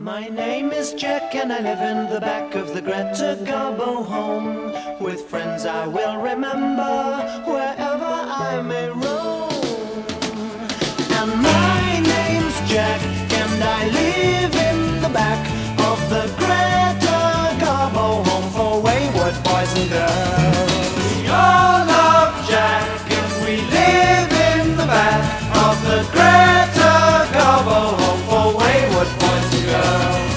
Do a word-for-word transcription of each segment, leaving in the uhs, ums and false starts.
My name is Jack and I live in the back of the Greta Garbo home. With friends I will remember wherever I may roam. And my name's Jack and I live in the back of the Greta Garbo home for wayward boys and girls. We all love Jack and we live in the back of the Greta Garbo home for wayward boys and girls.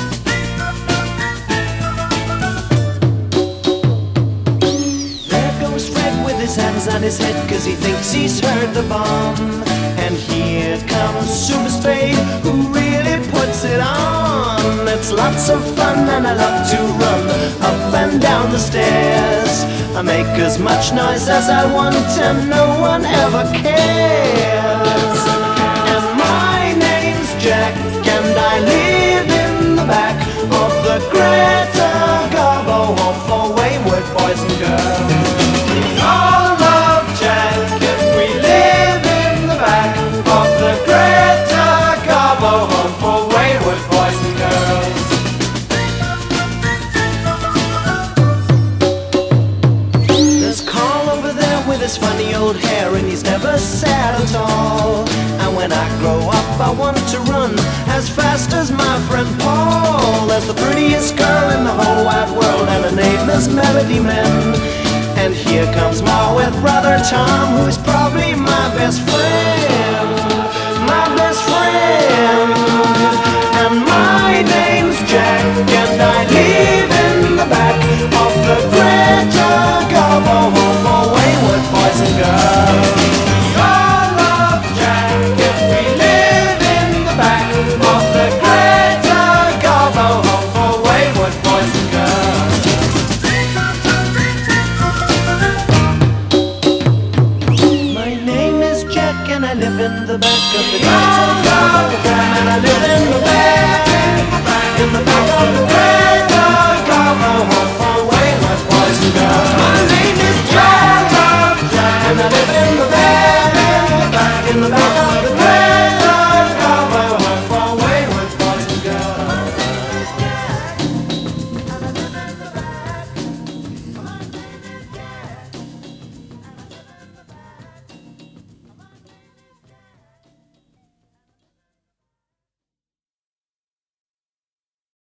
There goes Fred with his hands on his head cause he thinks he's heard the bomb. And here comes Super Spade who really puts it on. It's lots of fun and I love to run up and down the stairs. I make as much noise as I want and no one ever cares. And my name's Jack and I live in the back of the Greta Garbo home for wayward boys and girls. We all love Jack and we live in the back of the Greta Garbo home for wayward boys and girls. There's Carl over there with his funny old hair and he's never sad at all. And when I grow up I want to run as fast as my friend Paul. There's the prettiest girl in the whole wide world and her name is Melody Man. And here comes Ma with brother Tom who's probably my best friend. My best friend. And my name's Jack and